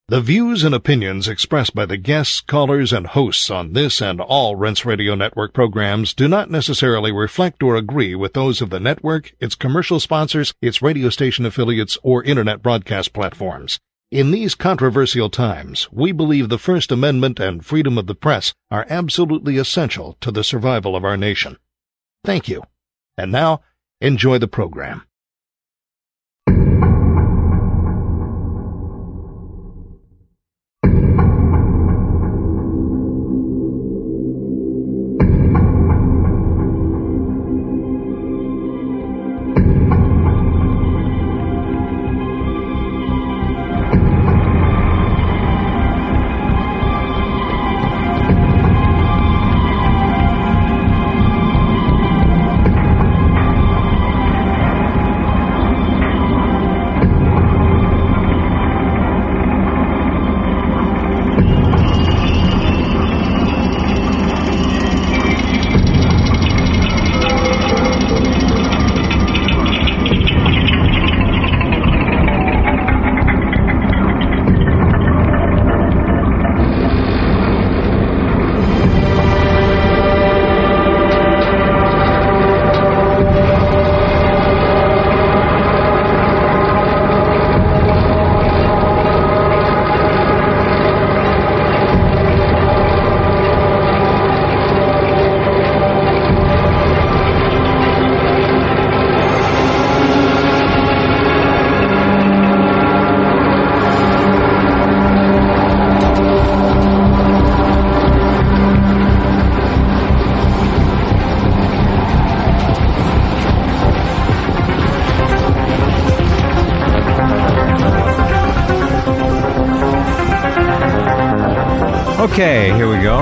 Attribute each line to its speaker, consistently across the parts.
Speaker 1: The views and opinions expressed by the guests, callers, and hosts on this and all Rense Radio Network programs do not necessarily reflect or agree with those of the network, its commercial sponsors, its radio station affiliates, or internet broadcast platforms. In these controversial times, we believe the First Amendment and freedom of the press are absolutely essential to the survival of our nation. Thank you. And now, enjoy the program.
Speaker 2: Okay, here we go,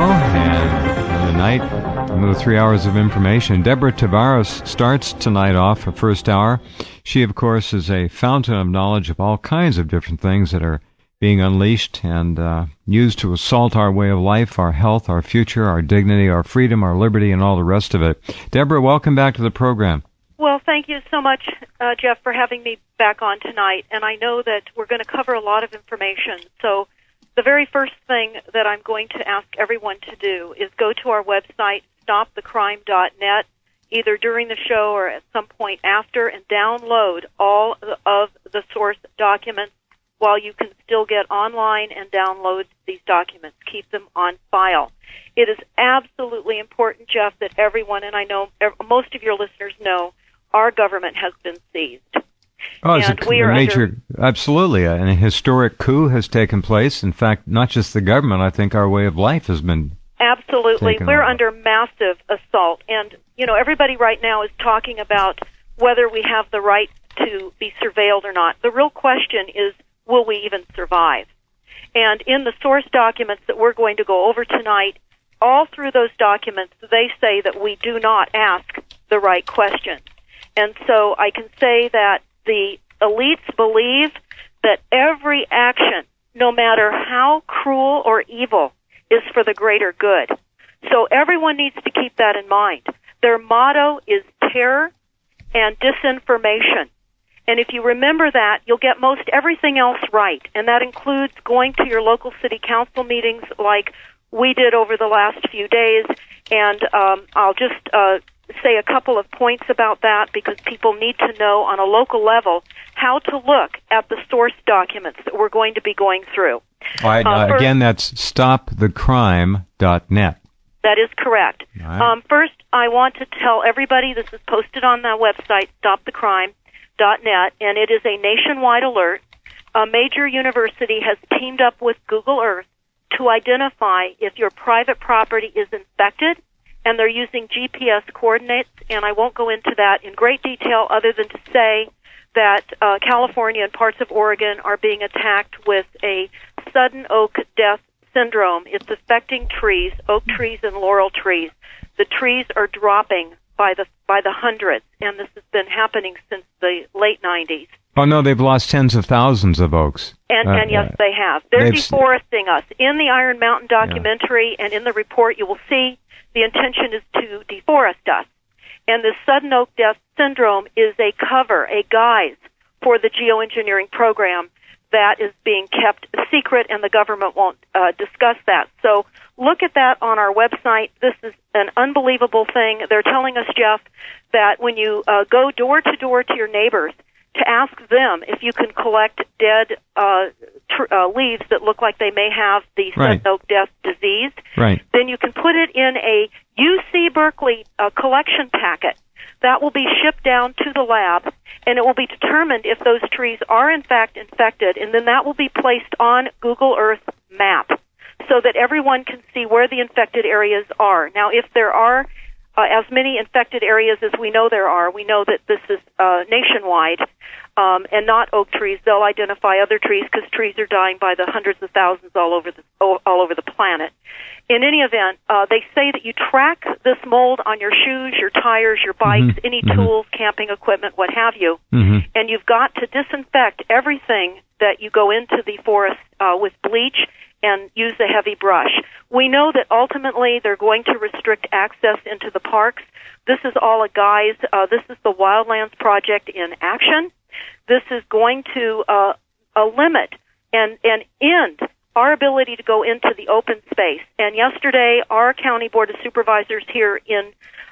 Speaker 2: and another night, another 3 hours of information. Deborah Tavares starts tonight off her first hour. She, of course, is a fountain of knowledge of all kinds of different things that are being unleashed and used to assault our way of life, our health, our future, our dignity, our freedom, our liberty, and all the rest of it. Deborah, welcome back to the program.
Speaker 3: Well, thank you so much, Jeff, for having me back on tonight, and I know that we're going to cover a lot of information, so the very first thing that I'm going to ask everyone to do is go to our website, stopthecrime.net, either during the show or at some point after, and download all of the source documents while you can still get online and download these documents. Keep them on file. It is absolutely important, Jeff, that everyone, and I know most of your listeners know, our government has been seized.
Speaker 2: Oh, it's a major, absolutely. And a historic coup has taken place. In fact, not just the government, I think our way of life has been
Speaker 3: absolutely. We're
Speaker 2: over.
Speaker 3: Under massive assault. And, you know, everybody right now is talking about whether we have the right to be surveilled or not. The real question is, will we even survive? And in the source documents that we're going to go over tonight, all through those documents, they say that we do not ask the right questions. And so I can say that the elites believe that every action, no matter how cruel or evil, is for the greater good. So everyone needs to keep that in mind. Their motto is terror and disinformation. And if you remember that, you'll get most everything else right. And that includes going to your local city council meetings like we did over the last few days. And I'll just say a couple of points about that because people need to know on a local level how to look at the source documents that we're going to be going through.
Speaker 2: All right, again, that's stopthecrime.net.
Speaker 3: That is correct.
Speaker 2: Right.
Speaker 3: First, I want to tell everybody this is posted on the website, stopthecrime.net, and it is a nationwide alert. A major university has teamed up with Google Earth to identify if your private property is infected, and they're using GPS coordinates, and I won't go into that in great detail other than to say that California and parts of Oregon are being attacked with a sudden oak death syndrome. It's affecting trees, oak trees and laurel trees. The trees are dropping by the hundreds, and this has been happening since the late 90s.
Speaker 2: Oh, no, they've lost tens of thousands of oaks.
Speaker 3: And yes, they have. They're deforesting us. In the Iron Mountain documentary and in the report, you will see the intention is to deforest us. And this sudden oak death syndrome is a cover, a guise for the geoengineering program that is being kept secret, and the government won't discuss that. So look at that on our website. This is an unbelievable thing. They're telling us, Jeff, that when you go door to door to your neighbors to ask them if you can collect dead leaves that look like they may have the sudden oak death disease, then you can put it in a UC Berkeley collection packet. That will be shipped down to the lab, and it will be determined if those trees are in fact infected, and then that will be placed on Google Earth map so that everyone can see where the infected areas are. Now, if there are as many infected areas as we know there are, we know that this is nationwide, and not oak trees. They'll identify other trees because trees are dying by the hundreds of thousands all over the planet. In any event, they say that you track this mold on your shoes, your tires, your bikes, any tools, camping equipment, what have you, and you've got to disinfect everything that you go into the forest with bleach and use a heavy brush. We know that ultimately they're going to restrict access into the parks. This is all a guise. This is the Wildlands Project in action. This is going to limit and end our ability to go into the open space. And yesterday, our County Board of Supervisors here in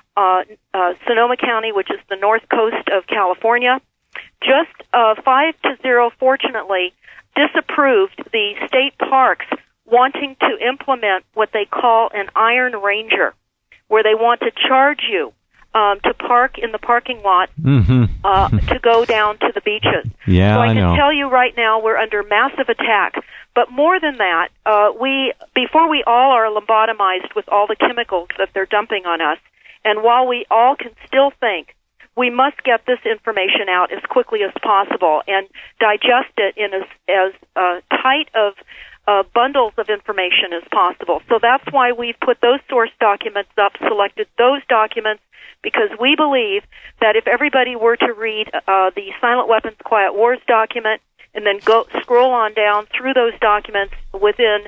Speaker 3: Sonoma County, which is the north coast of California, just 5-0, fortunately, disapproved the state parks wanting to implement what they call an Iron Ranger, where they want to charge you to park in the parking lot to go down to the beaches.
Speaker 2: Yeah,
Speaker 3: so I can
Speaker 2: know.
Speaker 3: Tell you right now we're under massive attack. But more than that, before we all are lobotomized with all the chemicals that they're dumping on us, and while we all can still think we must get this information out as quickly as possible and digest it in as tight of bundles of information as possible. So that's why we've put those source documents up, selected those documents, because we believe that if everybody were to read the Silent Weapons Quiet Wars document and then go scroll on down through those documents within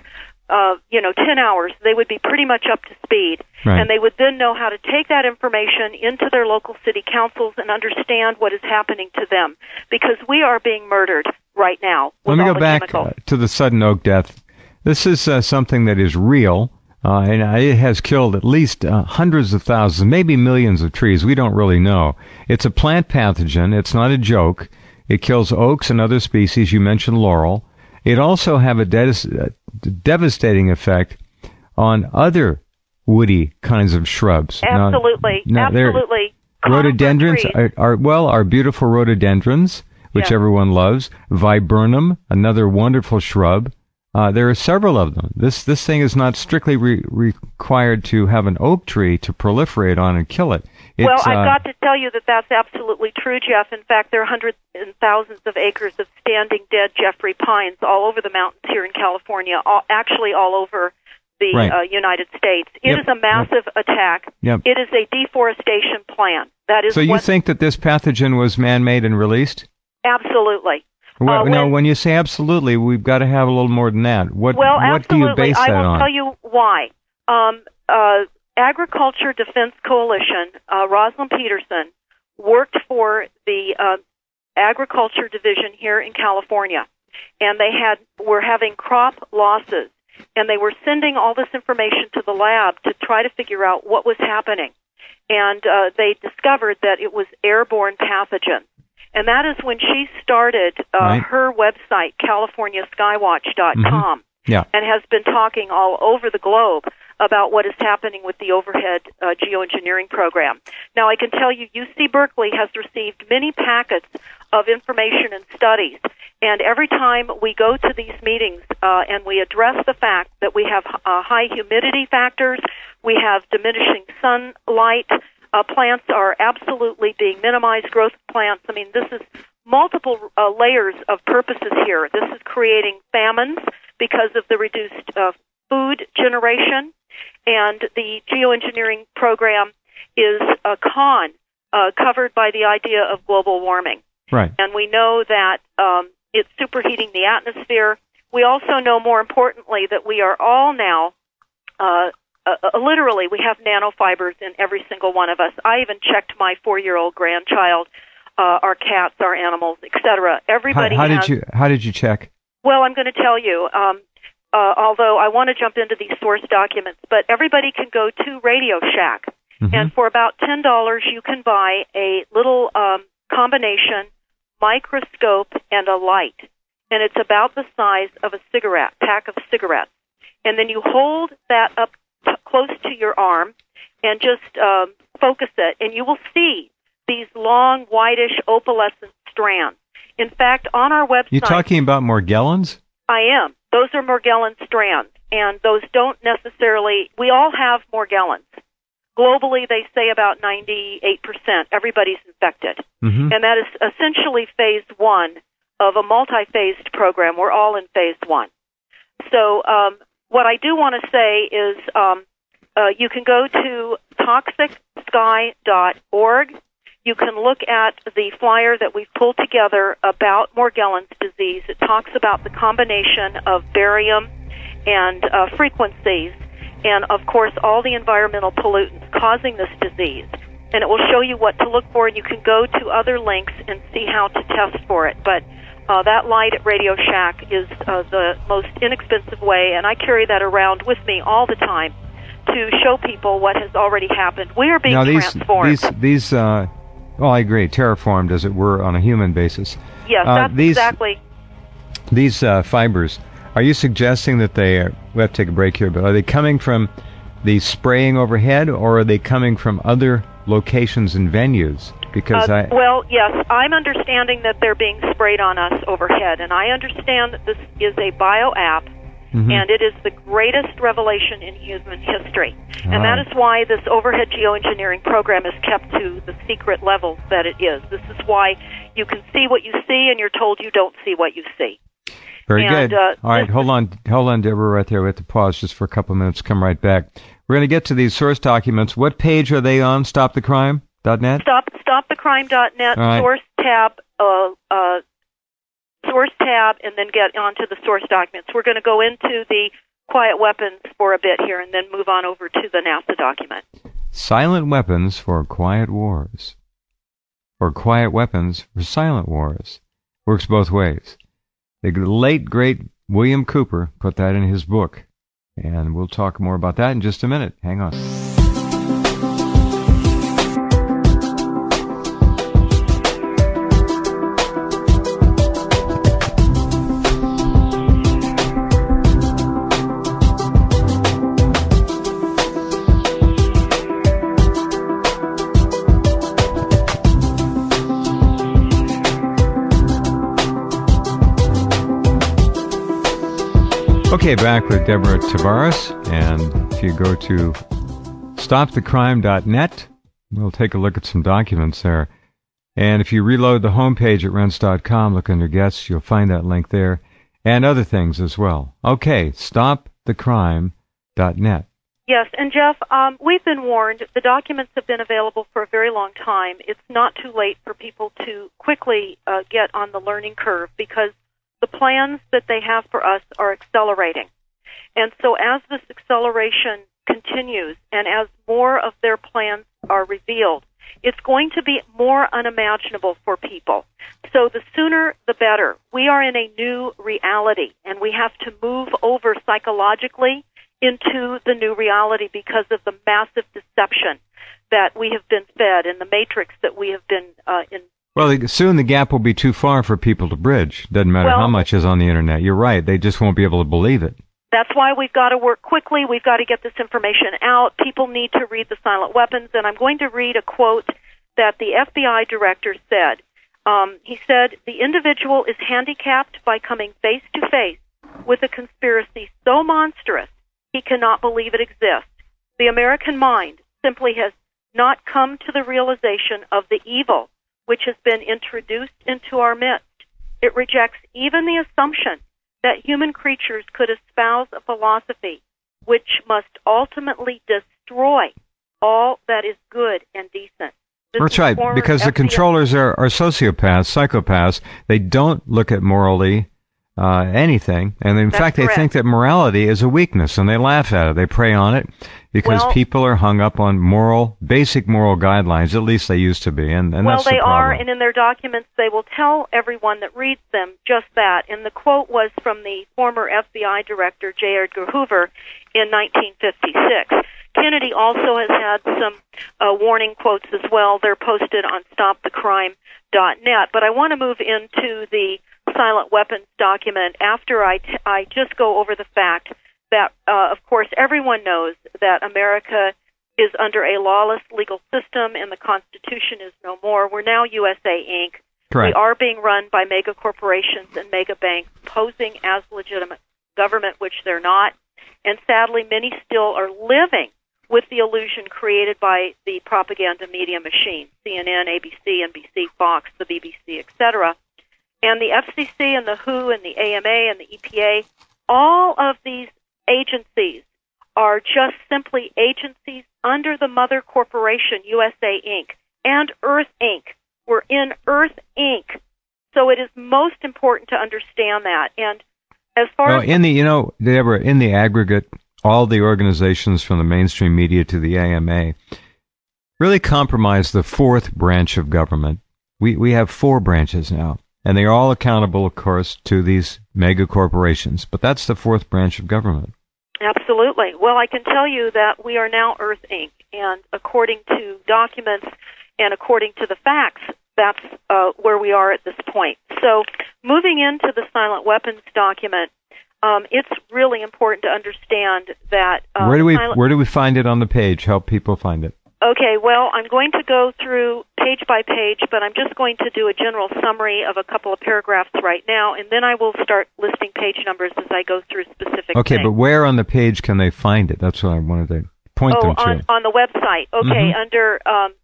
Speaker 3: 10 hours, they would be pretty much up to speed.
Speaker 2: Right.
Speaker 3: And they would then know how to take that information into their local city councils and understand what is happening to them, because we are being murdered right now.
Speaker 2: Let me go back to the sudden oak death. This is something that is real, and it has killed at least hundreds of thousands, maybe millions of trees. We don't really know. It's a plant pathogen. It's not a joke. It kills oaks and other species. You mentioned laurel. It also have a devastating effect on other woody kinds of shrubs.
Speaker 3: Absolutely. Absolutely.
Speaker 2: Rhododendrons are beautiful rhododendrons, which everyone loves. Viburnum, another wonderful shrub. There are several of them. This thing is not strictly required to have an oak tree to proliferate on and kill it.
Speaker 3: Well, I've got to tell you that that's absolutely true, Jeff. In fact, there are hundreds and thousands of acres of standing dead Jeffrey pines all over the mountains here in California, actually all over the United States. It is a massive attack.
Speaker 2: Yep.
Speaker 3: It is a deforestation plan. That is.
Speaker 2: So you think that this pathogen was man-made and released?
Speaker 3: Absolutely.
Speaker 2: When you say absolutely, we've got to have a little more than that. What do you base that on?
Speaker 3: I will tell you why. Agriculture Defense Coalition, Rosalind Peterson, worked for the Agriculture Division here in California, and they were having crop losses, and they were sending all this information to the lab to try to figure out what was happening. And they discovered that it was airborne pathogens. And that is when she started her website, CaliforniaSkywatch.com, and has been talking all over the globe about what is happening with the overhead geoengineering program. Now, I can tell you UC Berkeley has received many packets of information and studies, and every time we go to these meetings and we address the fact that we have high humidity factors, we have diminishing sunlight, plants are absolutely being minimized, growth of plants. I mean, this is multiple layers of purposes here. This is creating famines because of the reduced food generation, and the geoengineering program is a con covered by the idea of global warming.
Speaker 2: Right.
Speaker 3: And we know that it's superheating the atmosphere. We also know, more importantly, that we are all now literally, we have nanofibers in every single one of us. I even checked my 4-year-old grandchild, our cats, our animals, etc. Everybody
Speaker 2: How did you check?
Speaker 3: Well, I'm going to tell you, although I want to jump into these source documents, but everybody can go to Radio Shack, and for about $10 you can buy a little combination microscope and a light, and it's about the size of a pack of cigarettes. And then you hold that up close to your arm and just focus it, and you will see these long, whitish, opalescent strands. In fact, on our website...
Speaker 2: You talking about Morgellons?
Speaker 3: I am. Those are Morgellon strands, and those don't necessarily... We all have Morgellons. Globally, they say about 98%. Everybody's infected. And that is essentially phase 1 of a multi-phased program. We're all in phase 1. So what I do want to say is you can go to toxicsky.org. You can look at the flyer that we've pulled together about Morgellons disease. It talks about the combination of barium and frequencies and, of course, all the environmental pollutants causing this disease. And it will show you what to look for, and you can go to other links and see how to test for it. But that light at Radio Shack is the most inexpensive way, and I carry that around with me all the time to show people what has already happened. We are being transformed.
Speaker 2: Well, I agree, terraformed, as it were, on a human basis.
Speaker 3: Yes, that's exactly.
Speaker 2: These fibers, are you suggesting that we have to take a break here, but are they coming from the spraying overhead, or are they coming from other locations and venues? Because
Speaker 3: well, yes, I'm understanding that they're being sprayed on us overhead, and I understand that this is a bio-app, and it is the greatest revelation in human history. And that is why this overhead geoengineering program is kept to the secret levels that it is. This is why you can see what you see, and you're told you don't see what you see.
Speaker 2: Very good. All right, hold on, Deborah, right there. We have to pause just for a couple of minutes. Come right back. We're going to get to these source documents. What page are they on? StopTheCrime.net?
Speaker 3: StopTheCrime.net, right. Source tab, and then get onto the source documents. We're going to go into the quiet weapons for a bit here and then move on over to the NASA document.
Speaker 2: Silent weapons for quiet wars. Or quiet weapons for silent wars. Works both ways. The late, great William Cooper put that in his book. And we'll talk more about that in just a minute. Hang on. Okay, back with Deborah Tavares, and if you go to stopthecrime.net, we'll take a look at some documents there. And if you reload the homepage at rense.com, look under guests, you'll find that link there, and other things as well. Okay, stopthecrime.net.
Speaker 3: Yes, and Jeff, we've been warned. The documents have been available for a very long time. It's not too late for people to quickly get on the learning curve, because the plans that they have for us are accelerating. And so as this acceleration continues and as more of their plans are revealed, it's going to be more unimaginable for people. So the sooner the better. We are in a new reality, and we have to move over psychologically into the new reality because of the massive deception that we have been fed and the matrix that we have been in.
Speaker 2: Well, soon the gap will be too far for people to bridge. Doesn't matter how much is on the Internet. You're right. They just won't be able to believe it.
Speaker 3: That's why we've got to work quickly. We've got to get this information out. People need to read the silent weapons. And I'm going to read a quote that the FBI director said. He said, "The individual is handicapped by coming face to face with a conspiracy so monstrous he cannot believe it exists. The American mind simply has not come to the realization of the evil which has been introduced into our midst. It rejects even the assumption that human creatures could espouse a philosophy which must ultimately destroy all that is good and decent."
Speaker 2: That's right, because the controllers are sociopaths, psychopaths. They don't look at morally anything. And in
Speaker 3: That's
Speaker 2: fact,
Speaker 3: correct.
Speaker 2: they think that morality is a weakness, and they laugh at it. They prey on it because people are hung up on basic moral guidelines. At least they used to be, and that's the problem.
Speaker 3: Well, they are, and in their documents, they will tell everyone that reads them just that. And the quote was from the former FBI director, J. Edgar Hoover, in 1956. Kennedy also has had some warning quotes as well. They're posted on StopTheCrime.net. But I want to move into the silent weapons document after I just go over the fact that, of course, everyone knows that America is under a lawless legal system and the Constitution is no more. We're now USA Inc.
Speaker 2: Correct.
Speaker 3: We are being run by mega corporations and mega banks posing as legitimate government, which they're not. And sadly, many still are living with the illusion created by the propaganda media machine, CNN, ABC, NBC, Fox, the BBC, etc. And the FCC and the WHO and the AMA and the EPA, all of these agencies are just simply agencies under the mother corporation, USA Inc. and Earth Inc. We're in Earth Inc. So it is most important to understand that. And as far as
Speaker 2: Deborah, in the aggregate, all the organizations from the mainstream media to the AMA really compromise the fourth branch of government. We have four branches now, and they are all accountable, of course, to these mega corporations. But that's the fourth branch of government.
Speaker 3: Absolutely. Well, I can tell you that we are now Earth Inc., and according to documents and according to the facts, that's where we are at this point. So moving into the silent weapons document, it's really important to understand that...
Speaker 2: Where do we find it on the page? Help people find it.
Speaker 3: Okay, well, I'm going to go through page by page, but I'm just going to do a general summary of a couple of paragraphs right now, and then I will start listing page numbers as I go through specific things.
Speaker 2: But where on the page can they find it? That's what I wanted to point them to.
Speaker 3: On the website. Okay, under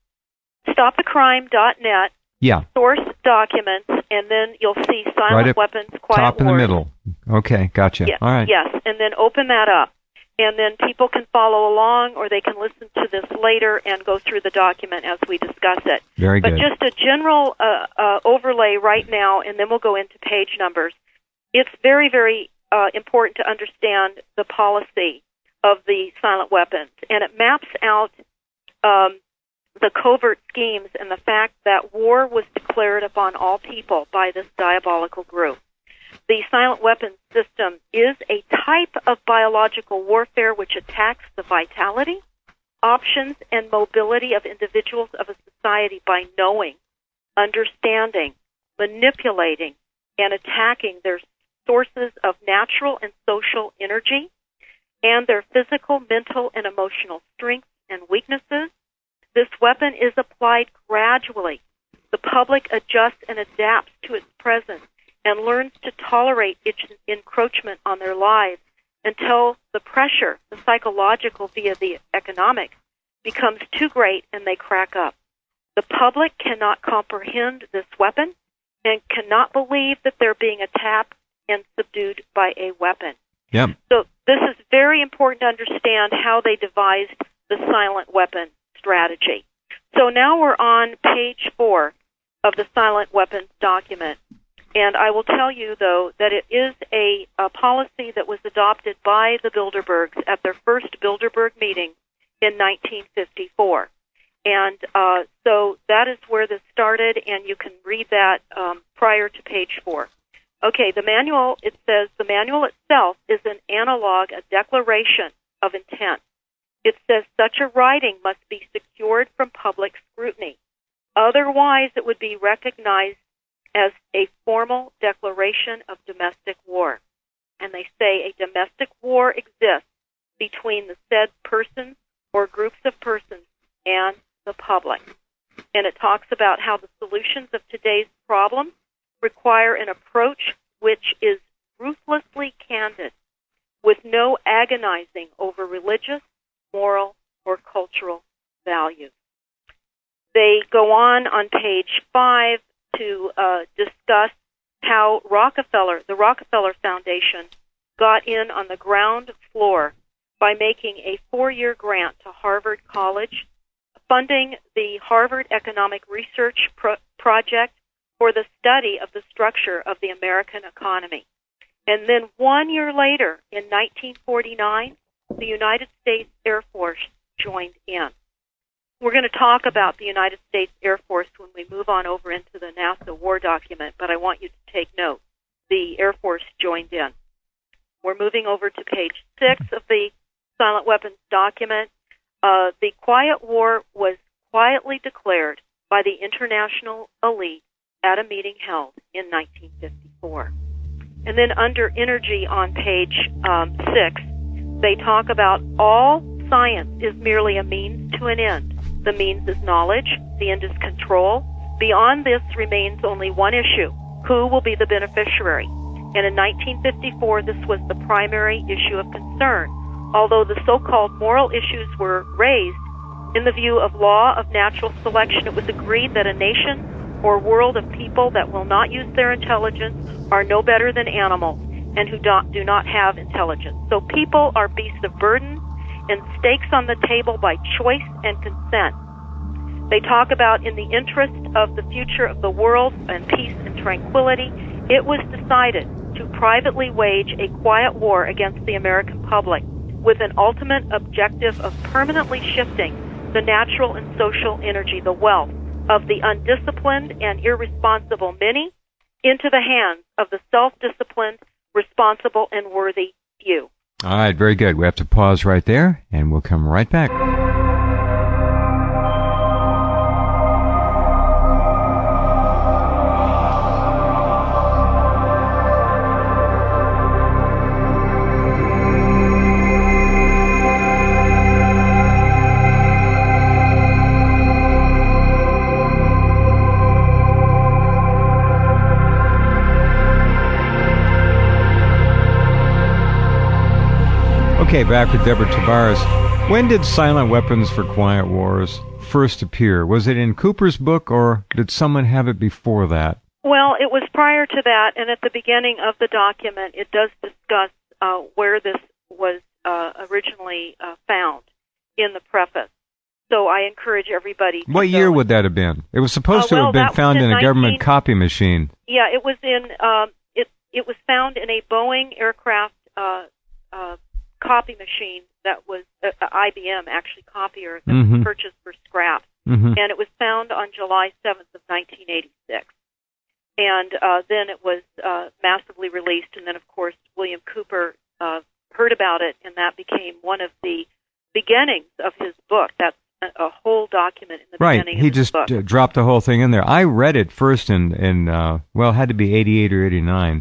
Speaker 3: StopTheCrime.net, source documents, and then you'll see silent weapons, quiet
Speaker 2: top in the middle. Okay, gotcha.
Speaker 3: Yes,
Speaker 2: all right.
Speaker 3: Yes, and then open that up. And then people can follow along, or they can listen to this later and go through the document as we discuss it.
Speaker 2: Very good.
Speaker 3: But just a general overlay right now, and then we'll go into page numbers. It's very, very important to understand the policy of the silent weapons, and it maps out the covert schemes and the fact that war was declared upon all people by this diabolical group. The silent weapons system is a type of biological warfare which attacks the vitality, options, and mobility of individuals of a society by knowing, understanding, manipulating, and attacking their sources of natural and social energy and their physical, mental, and emotional strengths and weaknesses. This weapon is applied gradually. The public adjusts and adapts to its presence and learns to tolerate its encroachment on their lives until the pressure, the psychological via the economic, becomes too great and they crack up. The public cannot comprehend this weapon and cannot believe that they're being attacked and subdued by a weapon.
Speaker 2: Yep.
Speaker 3: So this is very important to understand how they devised the silent weapon strategy. So now we're on page 4 of the silent weapons document. And I will tell you, though, that it is a policy that was adopted by the Bilderbergs at their first Bilderberg meeting in 1954. And so that is where this started, and you can read that prior to page 4. Okay, the manual, it says, the manual itself is an analog, a declaration of intent. It says such a writing must be secured from public scrutiny. Otherwise, it would be recognized as a formal declaration of domestic war. And they say a domestic war exists between the said persons or groups of persons and the public. And it talks about how the solutions of today's problems require an approach which is ruthlessly candid, with no agonizing over religious, moral, or cultural values. They go on page 5, to discuss how the Rockefeller Foundation got in on the ground floor by making a 4-year grant to Harvard College, funding the Harvard Economic Research Project for the study of the structure of the American economy. And then 1 year later, in 1949, the United States Air Force joined in. We're going to talk about the United States Air Force when we move on over into the NASA war document, but I want you to take note. The Air Force joined in. We're moving over to page 6 of the Silent Weapons document. The Quiet War was quietly declared by the international elite at a meeting held in 1954. And then under energy on page 6, they talk about all science is merely a means to an end. The means is knowledge, the end is control. Beyond this remains only one issue: who will be the beneficiary? And in 1954, this was the primary issue of concern. Although the so-called moral issues were raised, in the view of law of natural selection, it was agreed that a nation or world of people that will not use their intelligence are no better than animals and who do not have intelligence. So people are beasts of burden and stakes on the table by choice and consent. They talk about in the interest of the future of the world and peace and tranquility, it was decided to privately wage a quiet war against the American public with an ultimate objective of permanently shifting the natural and social energy, the wealth of the undisciplined and irresponsible many into the hands of the self-disciplined, responsible, and worthy few.
Speaker 2: All right, very good. We have to pause right there, and we'll come right back. Okay, back with Deborah Tavares. When did Silent Weapons for Quiet Wars first appear? Was it in Cooper's book, or did someone have it before that?
Speaker 3: Well, it was prior to that, and at the beginning of the document, it does discuss where this was originally found in the preface. So I encourage everybody to
Speaker 2: What year would that have been? It was supposed to have been found in a government copy machine.
Speaker 3: Yeah, it was in. It was found in a Boeing aircraft copy machine that was IBM actually copier that was purchased for scrap, and it was found on July 7th of 1986. And then it was massively released, and then of course William Cooper heard about it, and that became one of the beginnings of his book. That's a whole document in the beginning of his book. Right, he just
Speaker 2: dropped the whole thing in there. I read it first in well, it had to be 88 or 89.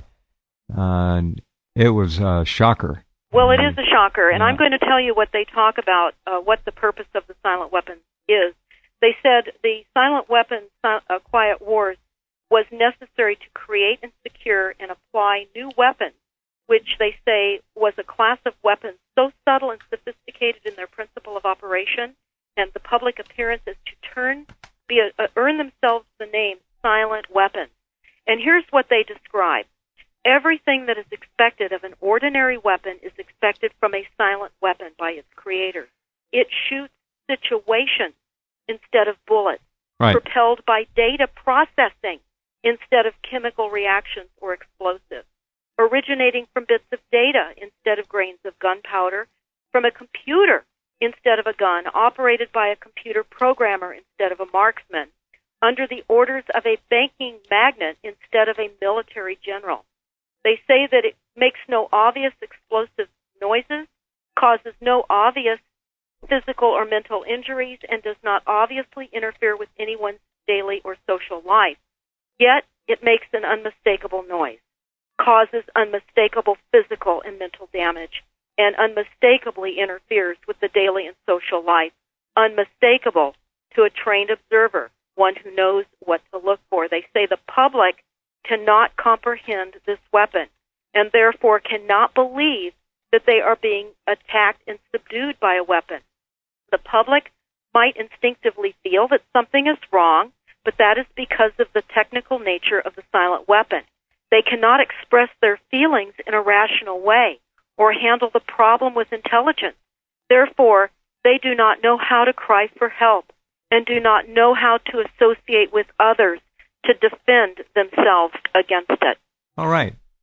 Speaker 2: It was a shocker.
Speaker 3: Well, it is a shocker, and I'm going to tell you what they talk about, what the purpose of the silent weapons is. They said the silent weapons, quiet wars, was necessary to create and secure and apply new weapons, which they say was a class of weapons so subtle and sophisticated in their principle of operation and the public appearance as to earn themselves the name silent weapons. And here's what they describe. Everything that is expected of an ordinary weapon is expected from a silent weapon by its creator. It shoots situations instead of bullets,
Speaker 2: right,
Speaker 3: propelled by data processing instead of chemical reactions or explosives, originating from bits of data instead of grains of gunpowder, from a computer instead of a gun, operated by a computer programmer instead of a marksman, under the orders of a banking magnate instead of a military general. They say that it makes no obvious explosive noises, causes no obvious physical or mental injuries, and does not obviously interfere with anyone's daily or social life. Yet, it makes an unmistakable noise, causes unmistakable physical and mental damage, and unmistakably interferes with the daily and social life, unmistakable to a trained observer, one who knows what to look for. They say the public cannot comprehend this weapon and therefore cannot believe that they are being attacked and subdued by a weapon. The public might instinctively feel that something is wrong, but that is because of the technical nature of the silent weapon. They cannot express their feelings in a rational way or handle the problem with intelligence. Therefore, they do not know how to cry for help and do not know how to associate with others to defend themselves against it.
Speaker 2: All right.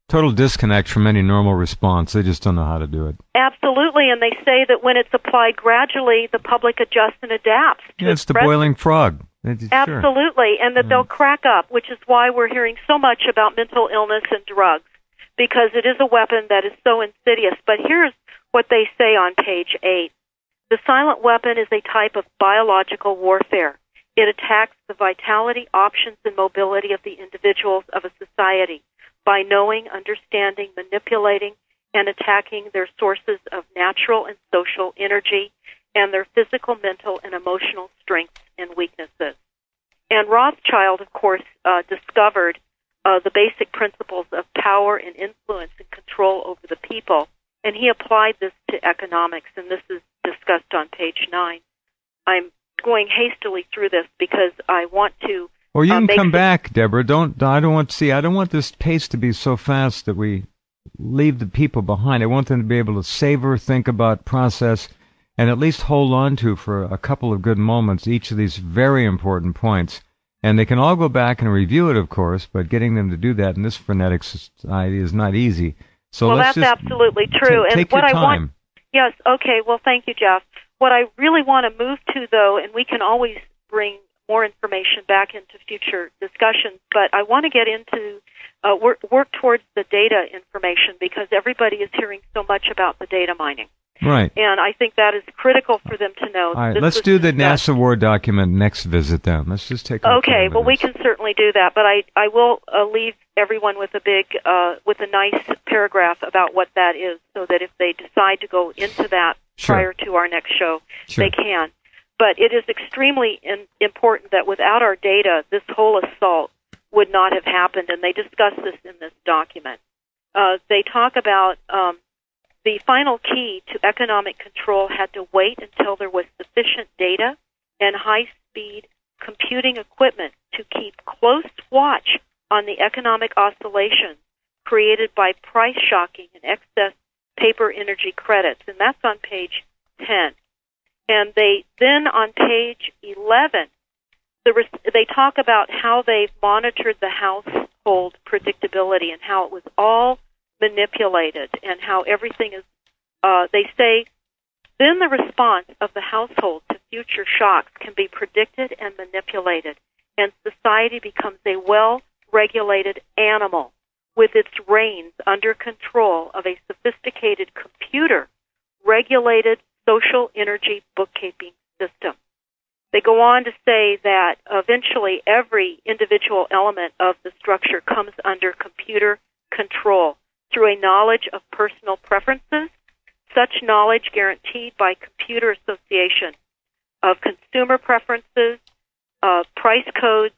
Speaker 2: total disconnect from any normal response. They just don't know how to do it.
Speaker 3: Absolutely, and they say that when it's applied gradually, the public adjusts and adapts.
Speaker 2: Yeah, it's the boiling frog.
Speaker 3: Absolutely, and that they'll crack up, which is why we're hearing so much about mental illness and drugs, because it is a weapon that is so insidious. But here's what they say on page 8. The silent weapon is a type of biological warfare. It attacks the vitality, options, and mobility of the individuals of a society by knowing, understanding, manipulating, and attacking their sources of natural and social energy and their physical, mental, and emotional strengths and weaknesses. And Rothschild, of course, discovered the basic principles of power and influence and control over the people, and he applied this to economics, and this is discussed on page 9. I'm going hastily through this because I want to.
Speaker 2: Well, you can come back, Deborah. I don't want this pace to be so fast that we leave the people behind. I want them to be able to savor, think about, process, and at least hold on to for a couple of good moments each of these very important points. And they can all go back and review it, of course, but getting them to do that in this frenetic society is not easy. So
Speaker 3: well,
Speaker 2: let's
Speaker 3: that's
Speaker 2: just
Speaker 3: absolutely true.
Speaker 2: Take
Speaker 3: and what
Speaker 2: your time.
Speaker 3: I want, yes, okay. Well, thank you, Jeff. What I really want to move to, though, and we can always bring more information back into future discussions, but I want to get into work towards the data information because everybody is hearing so much about the data mining.
Speaker 2: Right.
Speaker 3: And I think that is critical for them to know.
Speaker 2: All right, let's do the NASA War document next visit then. Let's just take
Speaker 3: Okay, well, we can certainly do that, but I will leave everyone with a nice paragraph about what that is so that if they decide to go into that prior to our next show, they can. But it is extremely important that without our data, this whole assault would not have happened, and they discuss this in this document. They talk about the final key to economic control had to wait until there was sufficient data and high-speed computing equipment to keep close watch on the economic oscillations created by price shocking and excess paper energy credits, and that's on page 10. And they then on page 11, they talk about how they've monitored the household predictability and how it was all manipulated and how everything is, they say, then the response of the household to future shocks can be predicted and manipulated, and society becomes a well-regulated animal with its reins under control of a sophisticated computer-regulated social energy bookkeeping system. They go on to say that eventually every individual element of the structure comes under computer control through a knowledge of personal preferences, such knowledge guaranteed by computer association of consumer preferences, price codes.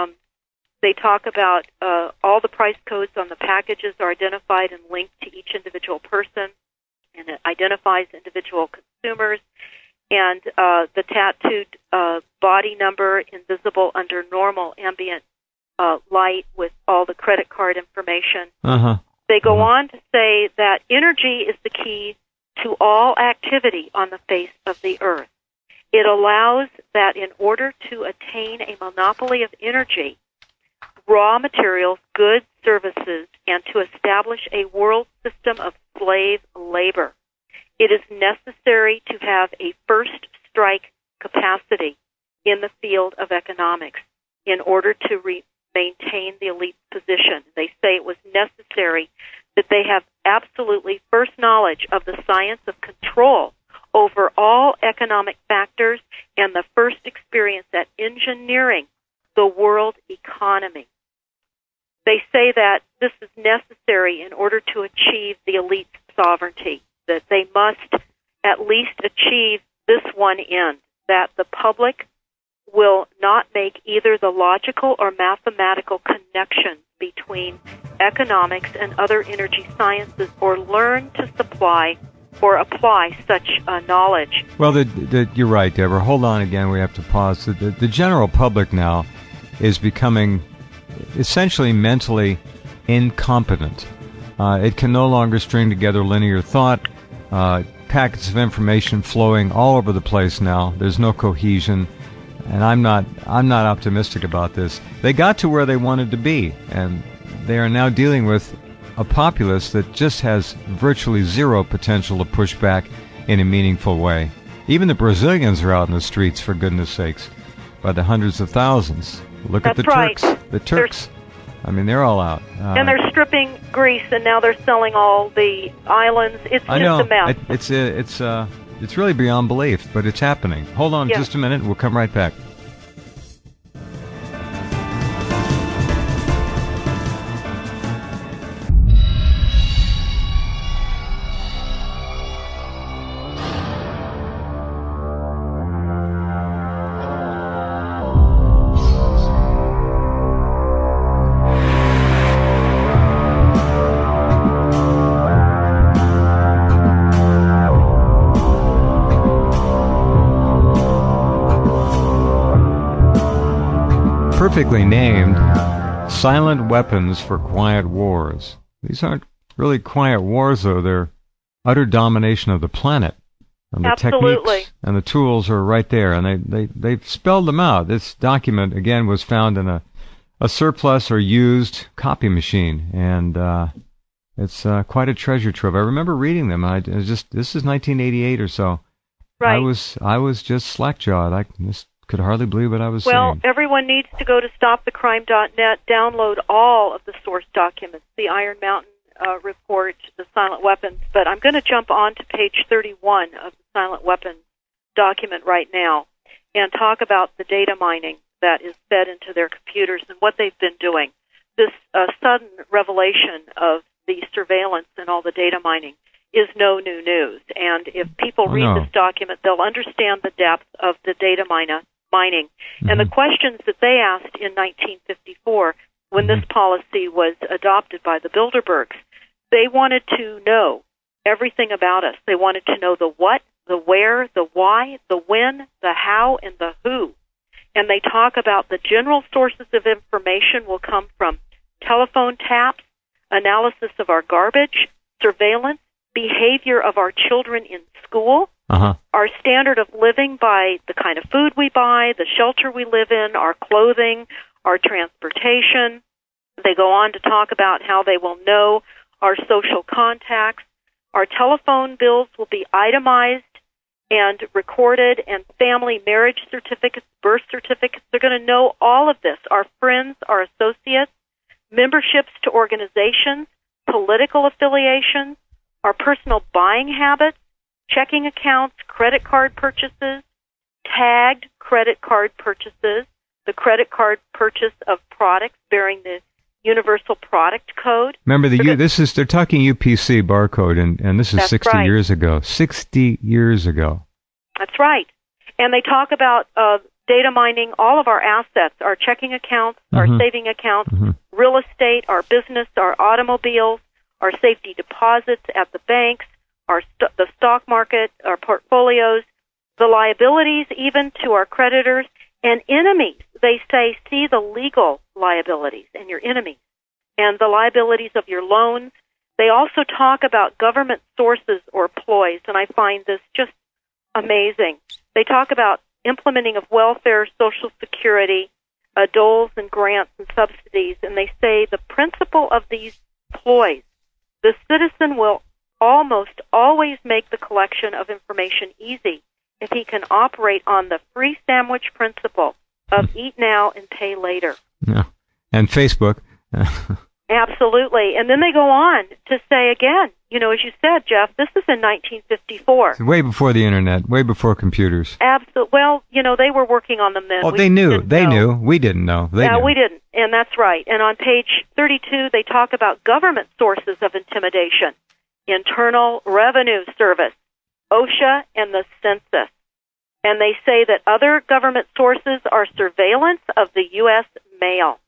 Speaker 3: They talk about all the price codes on the packages are identified and linked to each individual person, and it identifies individual consumers, and the tattooed body number invisible under normal ambient light with all the credit card information. They go on to say that energy is the key to all activity on the face of the earth. It allows that in order to attain a monopoly of energy, raw materials, goods, services, and to establish a world system of slave labor, it is necessary to have a first strike capacity in the field of economics in order to maintain the elite position. They say it was necessary that they have absolutely first knowledge of the science of control over all economic factors and the first experience at engineering the world economy. They say that this is necessary in order to achieve the elite's sovereignty, that they must at least achieve this one end, that the public will not make either the logical or mathematical connection between economics and other energy sciences or learn to supply or apply such knowledge.
Speaker 2: Well, you're right, Deborah. Hold on again. We have to pause. The general public now is becoming essentially mentally incompetent. It can no longer string together linear thought. Packets of information flowing all over the place now. There's no cohesion, and I'm not optimistic about this. They got to where they wanted to be, and they are now dealing with a populace that just has virtually zero potential to push back in a meaningful way. Even the Brazilians are out in the streets, for goodness sakes, by the hundreds of thousands. Look at the Turks. The Turks. I mean, they're all out.
Speaker 3: And they're stripping Greece, and now they're selling all the islands. It's just a mess.
Speaker 2: It's really beyond belief, but it's happening. Hold on just a minute. We'll come right back. Perfectly named Silent Weapons for Quiet Wars. These aren't really quiet wars, though. They're utter domination of the planet. And the techniques and the tools are right there, and they've spelled them out. This document, again, was found in a surplus or used copy machine, and it's quite a treasure trove. I remember reading them. This is 1988 or so.
Speaker 3: Right.
Speaker 2: I was just slack-jawed. I just could hardly believe what I was seeing.
Speaker 3: Well, everyone needs to go to stopthecrime.net, download all of the source documents, the Iron Mountain report, the Silent Weapons. But I'm going to jump on to page 31 of the Silent Weapons document right now and talk about the data mining that is fed into their computers and what they've been doing. This sudden revelation of the surveillance and all the data mining is no new news. And if people read this document, they'll understand the depth of the data mining. Mm-hmm. And the questions that they asked in 1954, when this policy was adopted by the Bilderbergs, they wanted to know everything about us. They wanted to know the what, the where, the why, the when, the how, and the who. And they talk about the general sources of information will come from telephone taps, analysis of our garbage, surveillance, behavior of our children in school, our standard of living by the kind of food we buy, the shelter we live in, our clothing, our transportation. They go on to talk about how they will know our social contacts. Our telephone bills will be itemized and recorded, and family marriage certificates, birth certificates. They're going to know all of this. Our friends, our associates, memberships to organizations, political affiliations, our personal buying habits, checking accounts, credit card purchases, tagged credit card purchases, the credit card purchase of products bearing the Universal Product Code.
Speaker 2: Remember, they're talking UPC barcode, and this is 60 years ago. 60 years ago.
Speaker 3: That's right. And they talk about data mining all of our assets, our checking accounts, our saving accounts, real estate, our business, our automobiles, our safety deposits at the banks, the stock market, our portfolios, the liabilities even to our creditors and enemies. They say, see the legal liabilities and your enemies and the liabilities of your loans. They also talk about government sources or ploys, and I find this just amazing. They talk about implementing of welfare, Social Security, doles and grants and subsidies, and they say the principle of these ploys, the citizen will almost always make the collection of information easy if he can operate on the free sandwich principle of eat now and pay later.
Speaker 2: Yeah. And Facebook.
Speaker 3: Absolutely. And then they go on to say again, as you said, Jeff, this is in 1954.
Speaker 2: It's way before the Internet, way before computers.
Speaker 3: Absolutely. Well, they were working on them then.
Speaker 2: Oh, they knew. They knew. We didn't know. They knew.
Speaker 3: We didn't. And that's right. And on page 32, they talk about government sources of intimidation. Internal Revenue Service, OSHA, and the Census. And they say that other government sources are surveillance of the U.S. mail.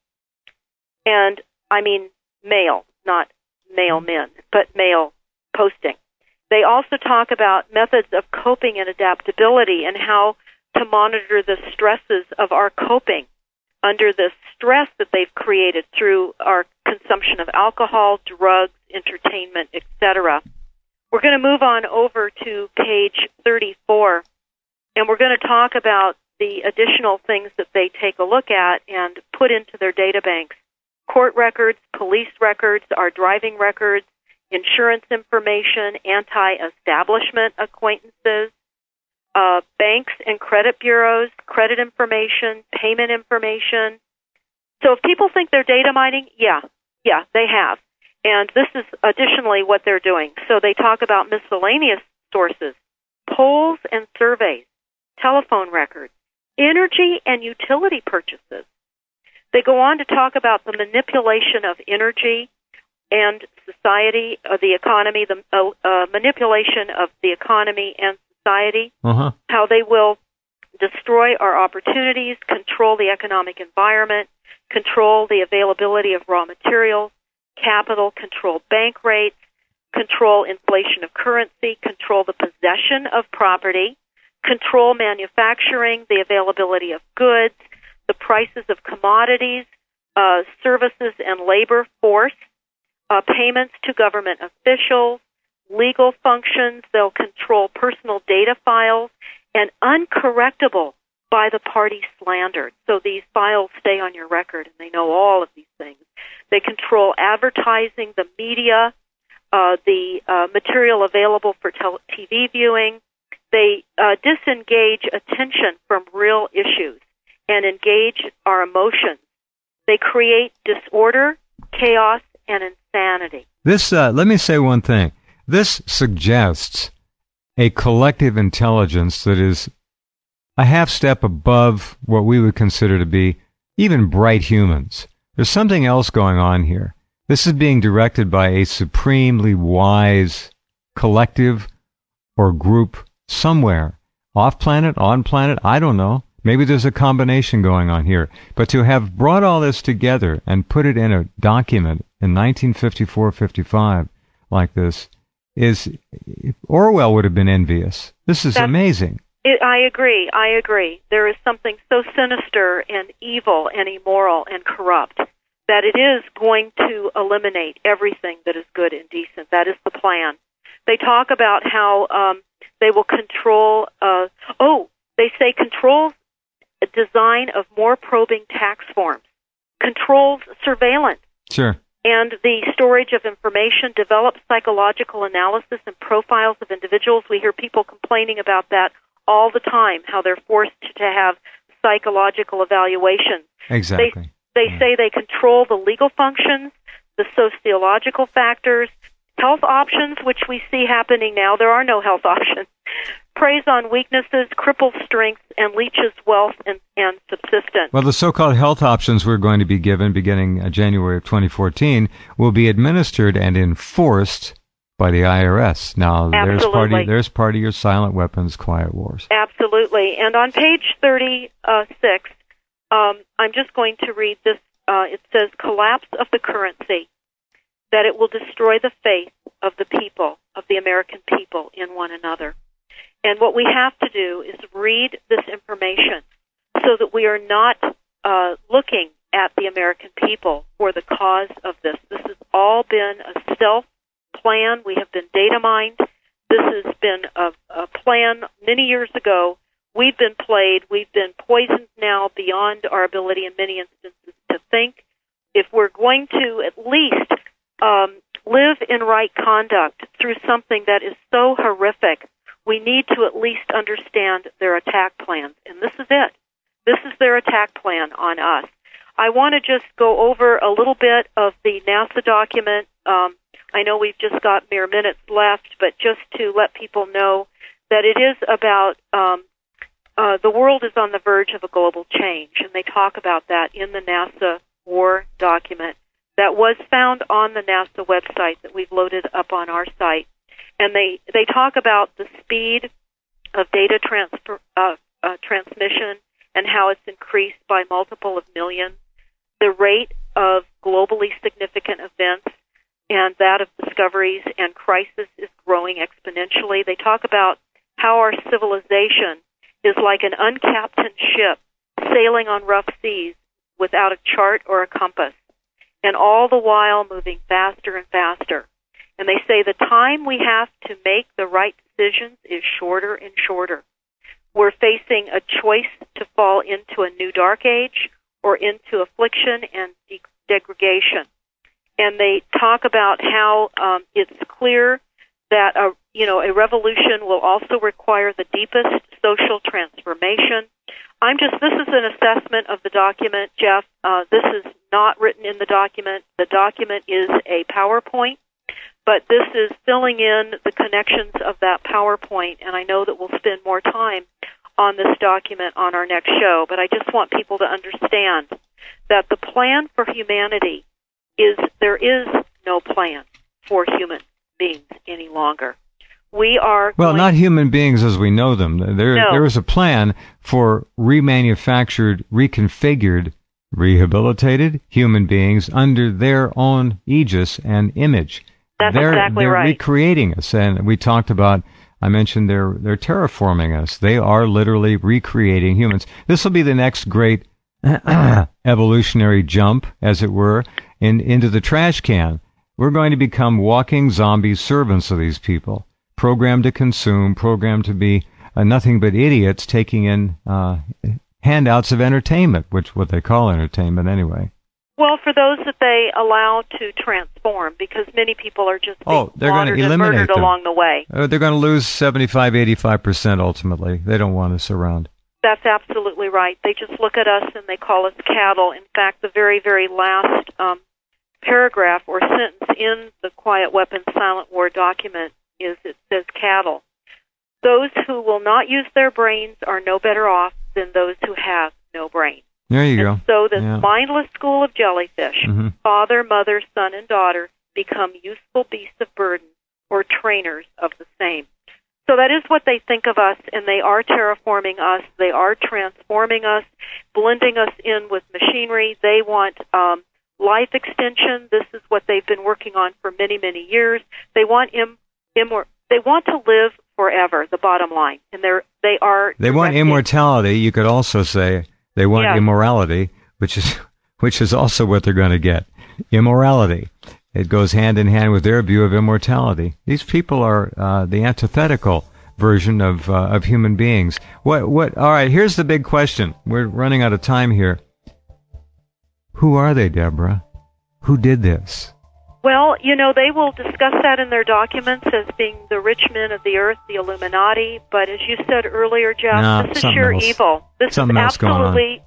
Speaker 3: And, I mean mail, not mailmen, but mail posting. They also talk about methods of coping and adaptability and how to monitor the stresses of our coping under the stress that they've created through our consumption of alcohol, drugs, entertainment, etc. We're going to move on over to page 34, and we're going to talk about the additional things that they take a look at and put into their data banks. court records, police records, our driving records, insurance information, anti-establishment acquaintances, banks and credit bureaus, credit information, payment information. So if people think they're data mining, yeah, they have. And this is additionally what they're doing. So they talk about miscellaneous sources, polls and surveys, telephone records, energy and utility purchases. They go on to talk about the manipulation of energy and society, the economy, the manipulation of the economy and society, how they will destroy our opportunities, control the economic environment, control the availability of raw materials, capital, control bank rates, control inflation of currency, control the possession of property, control manufacturing, the availability of goods, the prices of commodities, services and labor force, payments to government officials, legal functions. They'll control personal data files, and uncorrectable by the party slandered. So these files stay on your record, and they know all of these things. They control advertising, the media, the material available for TV viewing. They disengage attention from real issues and engage our emotions. They create disorder, chaos, and insanity.
Speaker 2: This, let me say one thing. This suggests a collective intelligence that is a half step above what we would consider to be even bright humans. There's something else going on here. This is being directed by a supremely wise collective or group somewhere. Off planet, on planet, I don't know. Maybe there's a combination going on here. But to have brought all this together and put it in a document in 1954-55 like this is, Orwell would have been envious. This is amazing.
Speaker 3: I agree. There is something so sinister and evil and immoral and corrupt that it is going to eliminate everything that is good and decent. That is the plan. They talk about how they will control, they say controls design of more probing tax forms, controls surveillance.
Speaker 2: Sure.
Speaker 3: And the storage of information, develops psychological analysis and profiles of individuals. We hear people complaining about that all the time, how they're forced to have psychological evaluations.
Speaker 2: Exactly.
Speaker 3: They say they control the legal functions, the sociological factors, health options, which we see happening now. There are no health options. Preys on weaknesses, cripples strengths, and leeches wealth and subsistence.
Speaker 2: Well, the so-called health options we're going to be given beginning January of 2014 will be administered and enforced by the IRS. Now, there's part of your silent weapons, quiet wars.
Speaker 3: Absolutely. And on page 36, I'm just going to read this. It says, collapse of the currency, that it will destroy the faith of the people, of the American people in one another. And what we have to do is read this information so that we are not looking at the American people for the cause of this. This has all been a self-plan. We have been data mined. This has been a plan many years ago. We've been played. We've been poisoned now beyond our ability in many instances to think. If we're going to at least live in right conduct through something that is so horrific, we need to at least understand their attack plans. And this is it. This is their attack plan on us. I want to just go over a little bit of the NASA document. I know we've just got mere minutes left, but just to let people know that it is about the world is on the verge of a global change, and they talk about that in the NASA War document that was found on the NASA website that we've loaded up on our site. And they talk about the speed of data transmission and how it's increased by multiple of millions, the rate of globally significant events and that of discoveries and crisis is growing exponentially. They talk about how our civilization is like an uncaptained ship sailing on rough seas without a chart or a compass, and all the while moving faster and faster. And they say the time we have to make the right decisions is shorter and shorter. We're facing a choice to fall into a new dark age or into affliction and degradation. And they talk about how it's clear that a revolution will also require the deepest social transformation. This is an assessment of the document, Jeff. This is not written in the document. The document is a PowerPoint, but this is filling in the connections of that PowerPoint, and I know that we'll spend more time on this document on our next show, but I just want people to understand that the plan for humanity is there is no plan for human beings any longer. We are
Speaker 2: not human beings as we know them. There is a plan for remanufactured, reconfigured, rehabilitated human beings under their own aegis and image.
Speaker 3: Exactly right.
Speaker 2: They're recreating us, and we talked about. I mentioned they're terraforming us. They are literally recreating humans. This will be the next great evolutionary jump, as it were, into the trash can. We're going to become walking zombie servants of these people, programmed to consume, programmed to be nothing but idiots taking in handouts of entertainment, what they call entertainment anyway.
Speaker 3: Well, for those that they allow to transform, because many people are just being slaughtered and murdered along the way.
Speaker 2: They're going to lose 75-85% ultimately. They don't want us around.
Speaker 3: That's absolutely right. They just look at us and they call us cattle. In fact, the very, very last paragraph or sentence in the Quiet Weapons Silent War document it says cattle. Those who will not use their brains are no better off than those who have no brain.
Speaker 2: There you go.
Speaker 3: So this mindless school of jellyfish, father, mother, son, and daughter, become useful beasts of burden or trainers of the same. So that is what they think of us, and they are terraforming us. They are transforming us, blending us in with machinery. They want life extension. This is what they've been working on for many, many years. They want they want to live forever. The bottom line, and they
Speaker 2: want immortality. You could also say they want immorality, which is also what they're going to get. Immorality. It goes hand in hand with their view of immortality. These people are the antithetical version of human beings. What? All right, here's the big question. We're running out of time here. Who are they, Deborah? Who did this?
Speaker 3: Well, they will discuss that in their documents as being the rich men of the earth, the Illuminati. But as you said earlier, Jeff, this is sheer evil. This
Speaker 2: something
Speaker 3: is
Speaker 2: else
Speaker 3: absolutely,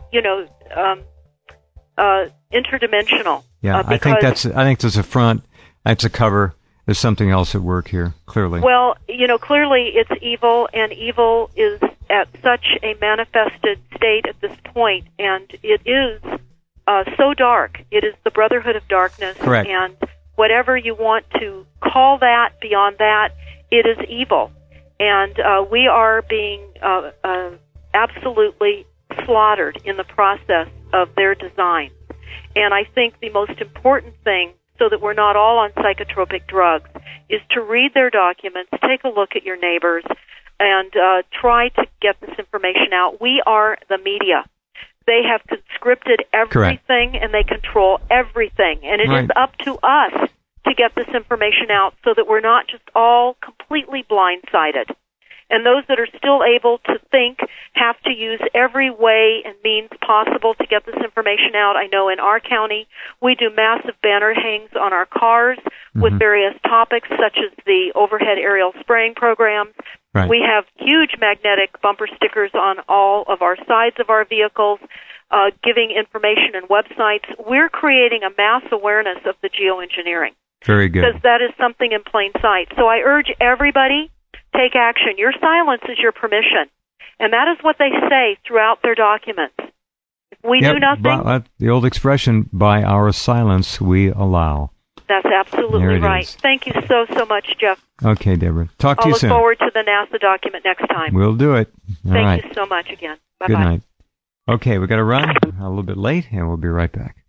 Speaker 3: interdimensional.
Speaker 2: Yeah, I think that's a front. That's a cover. There's something else at work here, clearly.
Speaker 3: Well, clearly it's evil, and evil is at such a manifested state at this point, and it is so dark. It is the Brotherhood of Darkness.
Speaker 2: Correct.
Speaker 3: And whatever you want to call that, beyond that, it is evil. And we are being absolutely slaughtered in the process of their design. And I think the most important thing, so that we're not all on psychotropic drugs, is to read their documents, take a look at your neighbors, and try to get this information out. We are the media. They have conscripted everything,
Speaker 2: Correct.
Speaker 3: And they control everything. And it is up to us to get this information out so that we're not just all completely blindsided. And those that are still able to think have to use every way and means possible to get this information out. I know in our county, we do massive banner hangs on our cars with various topics, such as the overhead aerial spraying programs.
Speaker 2: Right.
Speaker 3: We have huge magnetic bumper stickers on all of our sides of our vehicles, giving information and websites. We're creating a mass awareness of the geoengineering.
Speaker 2: Very good.
Speaker 3: Because that is something in plain sight. So I urge everybody, take action. Your silence is your permission. And that is what they say throughout their documents. If we do nothing...
Speaker 2: the old expression, by our silence we allow.
Speaker 3: That's absolutely right.
Speaker 2: Is.
Speaker 3: Thank you so much, Jeff.
Speaker 2: Okay, Deborah. Talk to you soon.
Speaker 3: I'll look forward to the NASA document next time.
Speaker 2: We'll do it.
Speaker 3: Thank you so much again. Bye-bye.
Speaker 2: Good night. Okay, we got to run. A little bit late, and we'll be right back.